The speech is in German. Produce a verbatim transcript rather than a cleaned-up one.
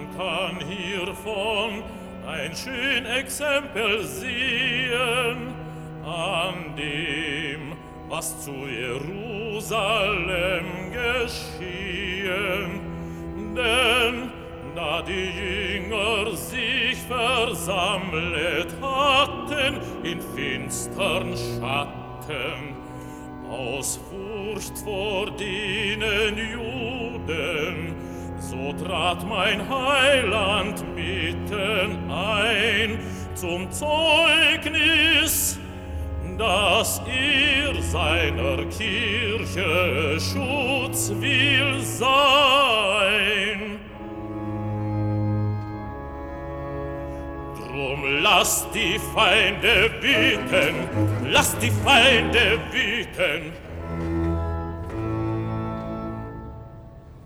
Man kann hiervon ein schön Exempel sehen an dem, was zu Jerusalem geschehen. Denn da die Jünger sich versammelt hatten in finstern Schatten, aus Furcht vor denen Juden, so trat mein Heiland mitten ein zum Zeugnis, dass er seiner Kirche Schutz will sein. Drum lasst die Feinde wüten, lasst die Feinde wüten,